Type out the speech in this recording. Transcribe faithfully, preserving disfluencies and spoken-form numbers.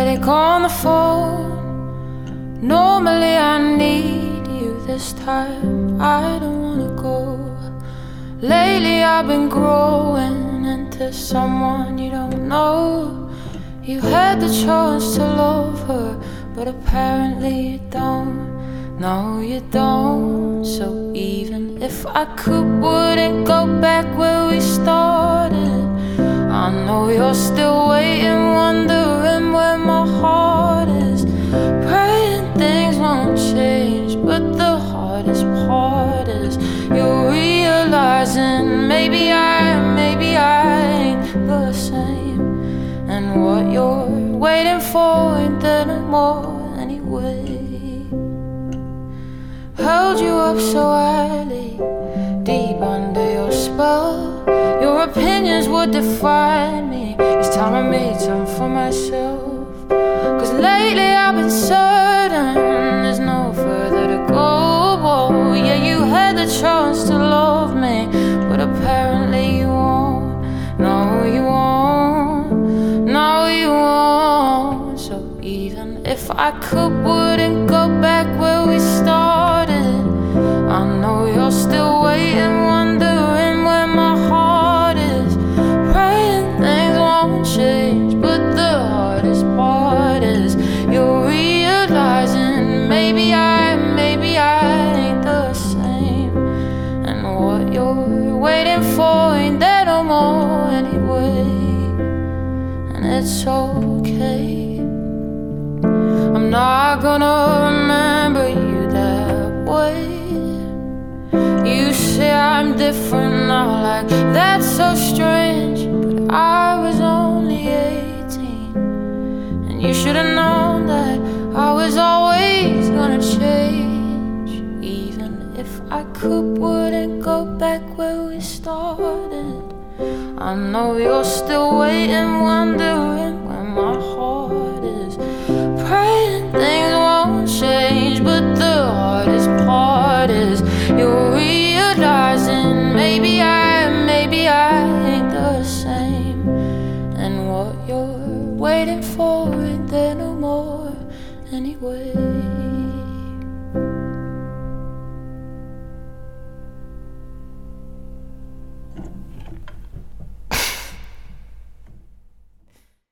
pathetic on the phone. Normally I need you this time. I don't wanna go. Lately I've been growing into someone you don't know. You had the chance to love her, but apparently you don't. No, you don't. So even if I could, wouldn't go back where we started. I know you're still waiting, wondering where my heart is. Praying things won't change, but the hardest part is you're realizing maybe I, maybe I ain't the same. And what you're waiting for ain't there no more anyway. Held you up so early, deep under your spell. Your opinions would define me. It's time I made time for myself. Cause lately I've been certain there's no further to go. Oh, yeah, you had the chance to love me, but apparently you won't. No, you won't. No, you won't. So even if I could, wouldn't go back where we started. I know you're still waiting, wondering where my heart is. Praying things won't change, but the hardest part is you're realizing maybe I, maybe I ain't the same. And what you're waiting for ain't there no more anyway. And it's okay. I'm not gonna remember you that way. You say I'm different now, like that's so strange. But I was only eighteen, and you should've known that I was always gonna change. Even if I could, wouldn't go back where we started. I know you're still waiting, wondering where my heart is. Praying things won't change, but the hardest part is you're realizing maybe I, maybe I ain't the same. And what you're waiting for ain't there no more anyway.